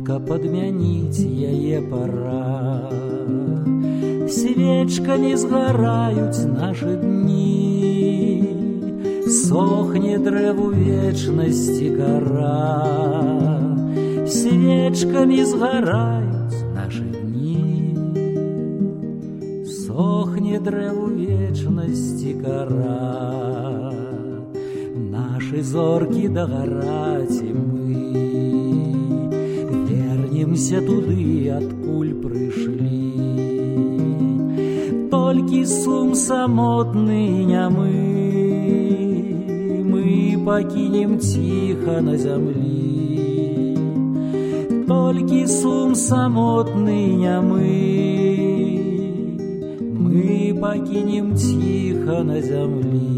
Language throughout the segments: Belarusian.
хутка падмяніць яе пара. Свечкамі згараюць нашы дні, сохне дрэву вечнасці кара. Свечкамі згараюць нашы дні, сохне дрэву вечнасці кара. Нашы зоркі дагараць і мы вернемся туды, адкуль прыйшлі. Толькі сум самотны нямы мы пакінем ціха на зямлі. Толькі сум самотны нямы мы пакінем ціха на зямлі.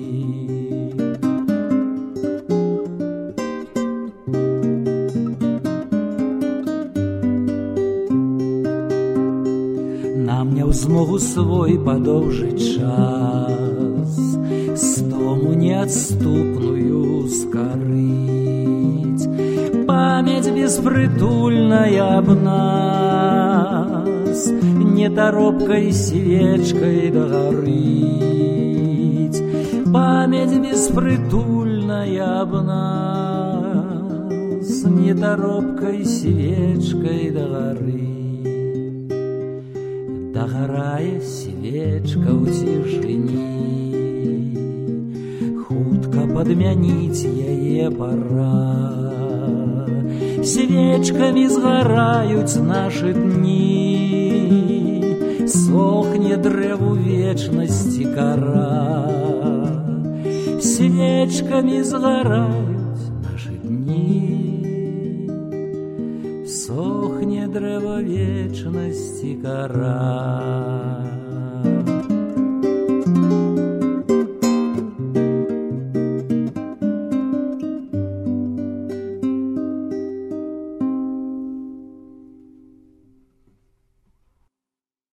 Нам не ў змогу свой падоўжыць час, стому неадступную скарыць. Памяць беспрытульная аб нас не таропкай свечкай дагарыць. Памяць беспрытульная аб нас не таропкай свечкай дагарыць. Дагарае свечка ў цішыні, хутка падмяніць яе пара. Свечкамі згараюць нашы дні, сохне дрэву вечнасці кара. Свечкамі згараюць нашы дні, сохне дрэва вечнасці кара.